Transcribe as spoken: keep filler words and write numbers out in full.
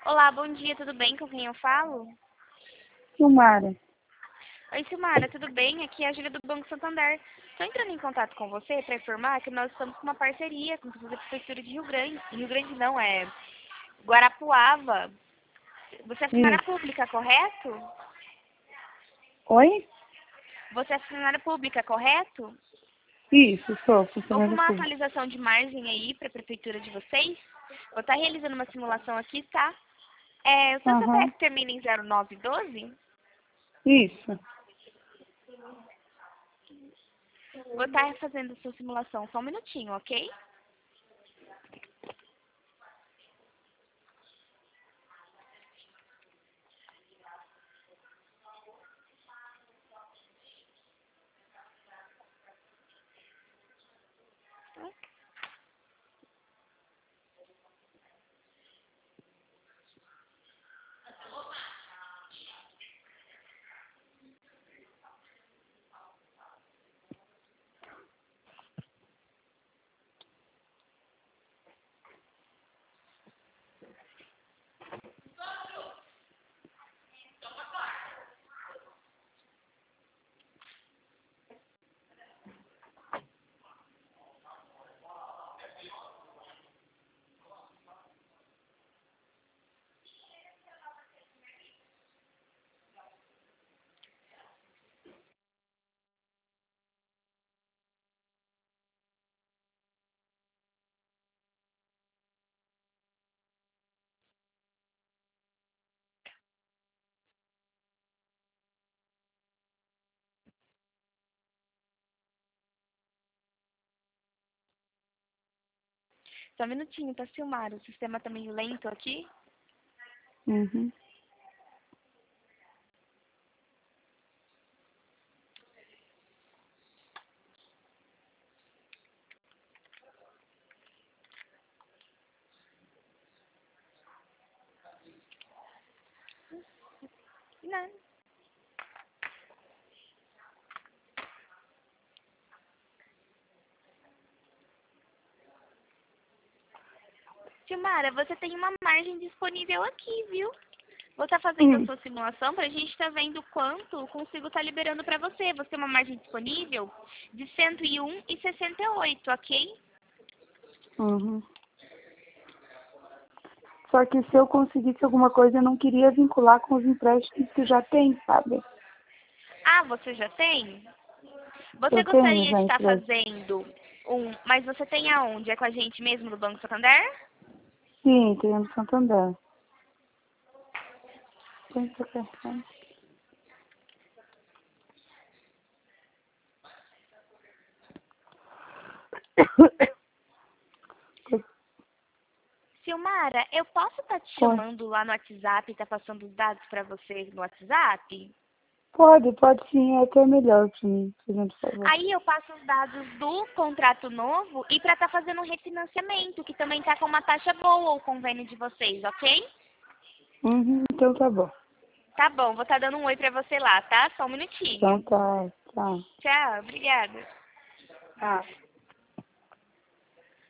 Olá, bom dia, tudo bem? Com quem eu falo? Silmara. Oi, Silmara, tudo bem? Aqui é a Júlia do Banco Santander. Estou entrando em contato com você para informar que nós estamos com uma parceria com a Prefeitura de Rio Grande. Rio Grande não, é Guarapuava. Você é funcionária Isso. pública, correto? Oi? Você é funcionária pública, correto? Isso, sou Houve funcionária uma pública. atualização de margem aí para a Prefeitura de vocês? Vou estar realizando uma simulação aqui, tá? É, o seu Aham. C P F termina em zero nove doze? Isso. Vou estar fazendo sua simulação só um minutinho, ok? Só um minutinho, tá, Silmara? O sistema tá meio lento aqui. Uhum. Não. Silmara, você tem uma margem disponível aqui, viu? Vou estar fazendo a Hum. sua simulação pra gente estar vendo quanto eu consigo estar liberando pra você. Você tem uma margem disponível de cento e um e sessenta e oito, ok? Uhum. Só que se eu conseguisse alguma coisa, eu não queria vincular com os empréstimos que já tem, sabe? Ah, você já tem? Você Eu tenho gostaria já de estar empréstimo. fazendo um... Mas você tem aonde? É com a gente mesmo no Banco Santander? Sim, tenho no Santander. Tem que apertar. Silmara, eu posso estar te Pode, chamando lá no WhatsApp e estar passando os dados pra você no WhatsApp? pode, pode sim, é até melhor pra mim, fazendo favor. Aí eu passo os dados do contrato novo e para estar fazendo um refinanciamento, que também está com uma taxa boa o convênio de vocês, ok? Uhum, então tá bom. Tá bom, vou estar dando um oi para você lá, tá? Só um Então minutinho. tá, tchau. Tchau, obrigada. Ah.